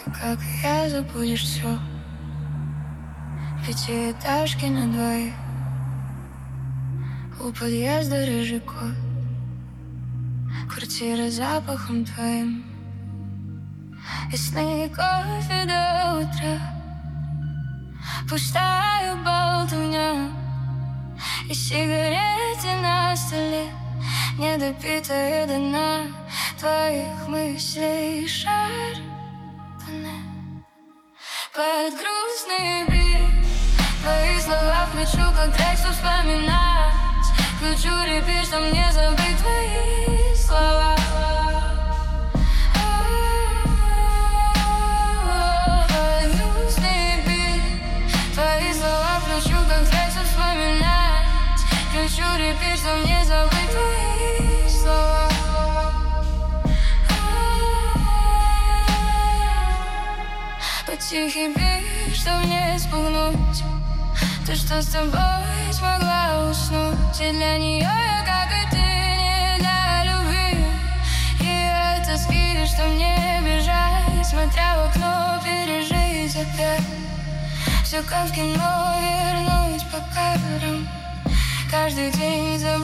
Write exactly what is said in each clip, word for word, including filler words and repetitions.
как я, забудешь все. Пятиэтажки на двоих, у подъезда рыжий кот, квартира запахом твоим, и сны, и кофе до утра, пустая болтовня и сигареты на столе, недопитая до дна твоих мыслей шар под грустный бит. Твои слова включу, как текст вспоминать. Включу репит, чтоб не забыть твои слова. Под грустный бит. Твои слова включу, как текст вспоминать. Включу репит, чтоб не забыть твои слова. Под тихий бит, чтоб не спугнуть то, что с тобой смогла уснуть. И для нее я, как и ты, не для любви. И от тоски, что мне бежать, смотря в окно, пережить опять. Все как в кино, вернуть по кадрам каждый день забытого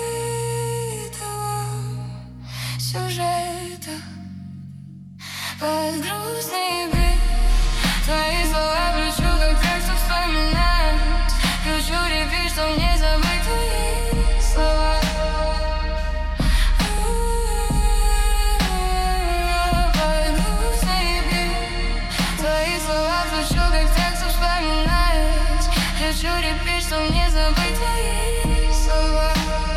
сюжета. Под грустный бит. Твои слова включу, как текст вспоминать. Включу репит, чтоб не забыть твои слова. Под грустный бит. Твои слова включу, как текст вспоминать. Включу репит, чтоб не забыть твои слова.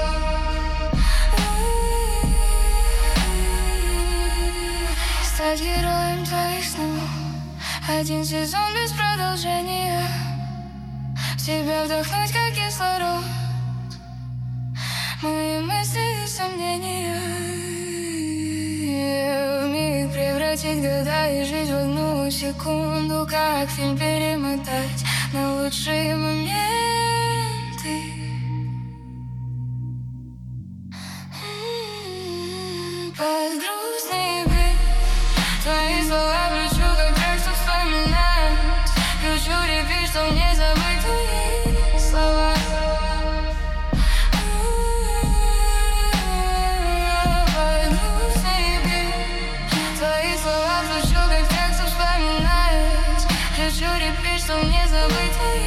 Стать героем твоих снов. Один сезон без продолжения. В тебя вдохнуть, как кислород. Мои мысли и сомнения. Вмиг превратить года и жизнь в одну секунду. Как фильм перемотать на лучшие моменты. Под грустный бит. Твои слова включу, как текст вспоминать. Включу репит, чтоб не забыть твои слова. Под грустный бит. Твои слова включу, как текст вспоминать. Включу репит, чтоб не забыть твои